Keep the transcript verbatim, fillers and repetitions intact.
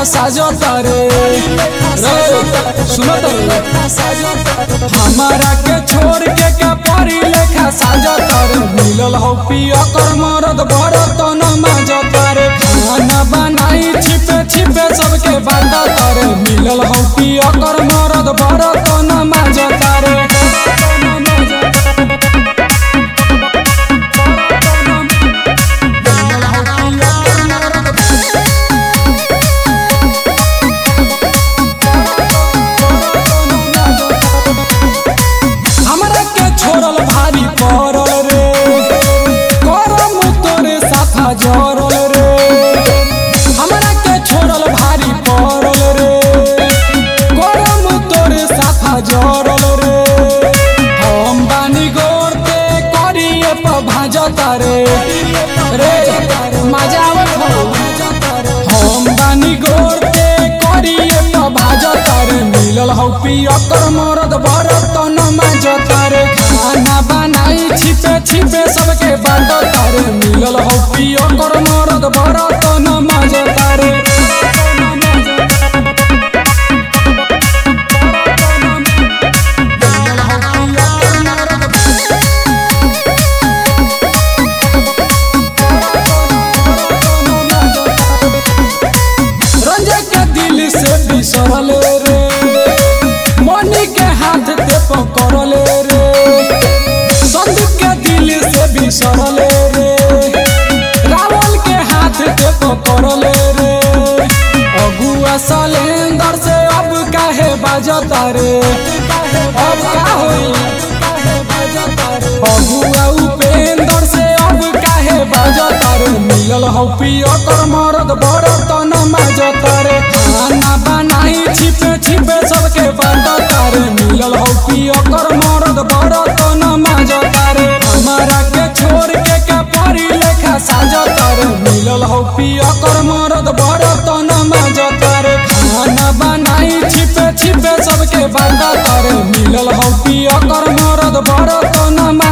साजता रे सुनो तो हमारा के छोड़ के कपड़ी लेखा साजता रे मिलल हो पिया कर मरद भरत न मजता रे खाना बनाई छिपे छिपे सबके बांटता रे मिलल हो पिया कर मरद भरत न मजता रे जोरल रे हमरा के छोड़ल भारी पड़ल रे करम तोरे साथा जोरल रे हम बानी गोरते करिए प भाजता रे रे मजा आवत हो हम बानी गोरते करिए प भाजता रे मिलल हो पिया कर मरद भरत न मजता रे खाना बनाई छिपे छिपे सबके बांटता रे मिलल हो पिया कर मरद भरत न मजता रे रंजे के दिल से बिसरल रे मनी के हाथ ते पकड़ल रे संदीप के दिल से बिसरल रे रावल के हाथ ते पकड़ल रे अगुआ सलेंदर से अब काहे बाजता रे अब का होई अगुआ उपेंद्र से अब काहे बाजता रे मिलल हो पिया कर मरद भरत न मजता रे खाना बनाई छिपे छिपे सबके बांटता रे मिलल हो पिया कर मरद भरत न मजता रे हमारा के छोड़ के कपड़ी लेखा साजता रे मिलल हो पिया कर मरद भरत न मजता रे खाना बनाई छिपे छिपे सबके बांटता रे मिलल हो पिया कर मरद भरत न